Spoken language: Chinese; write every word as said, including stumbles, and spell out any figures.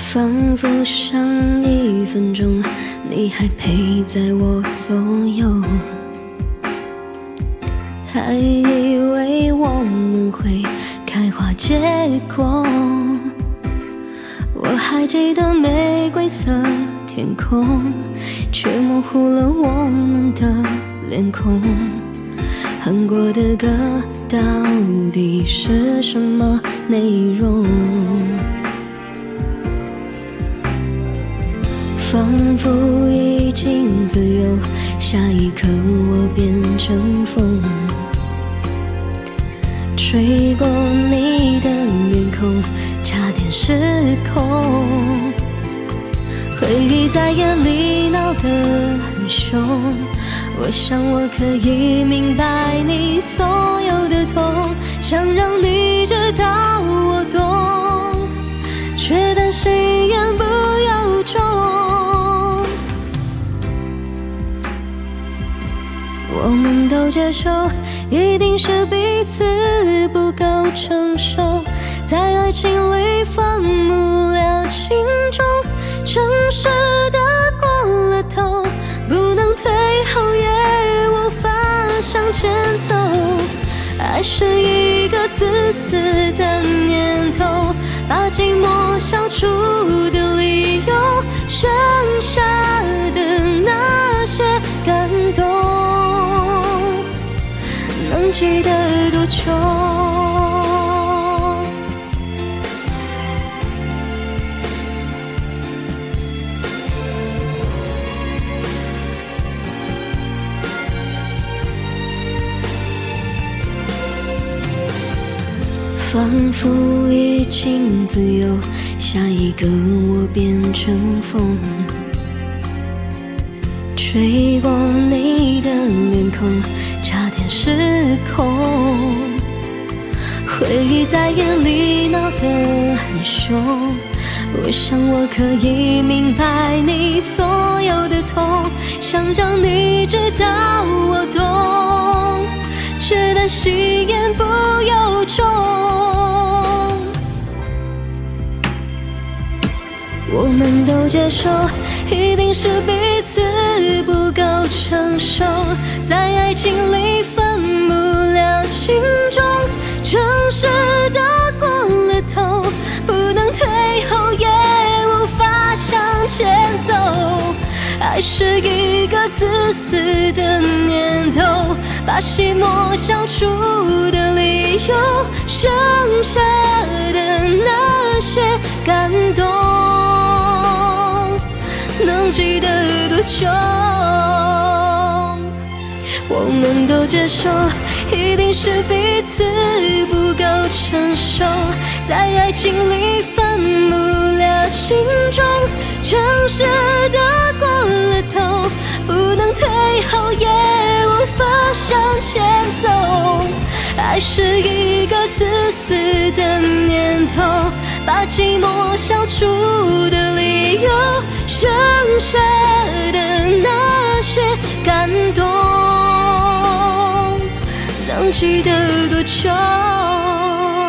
仿佛上一分钟你还陪在我左右，还以为我们会开花结果。我还记得玫瑰色天空，却模糊了我们的脸孔。哼过的歌到底是什么内容？仿佛已经自由，下一刻我变成风，吹过你的面孔，差点失控。回忆在眼里闹得很凶，我想我可以明白你所有的痛，想让你知道我懂，却担心言不由衷。我们都接受，一定是彼此不够成熟，在爱情里分不了轻重，诚实的过了头，不能退后也无法向前走。爱是一个自私的念头，把寂寞消除的理由，剩下的那些感动，能记得多久？仿佛已经自由，下一个我变成风，吹过你的脸孔，差点失控。回忆在眼里闹得很凶，我想我可以明白你所有的痛，想让你知道我懂，却担心言不由衷。我们都接受，一定是彼此不够成熟，在爱情里分不了轻重，诚实的过了头，不能退后也无法向前走。爱是一个自私的念头，把寂寞消除的理由，剩下的那些感动，能记得多久？我们都接受，一定是彼此不够成熟，在爱情里分不了轻重，诚实的过了头，不能退后也无法向前走。爱是一个自私的念头，把寂寞消除的理由，剩下的那些感动，能记得多久？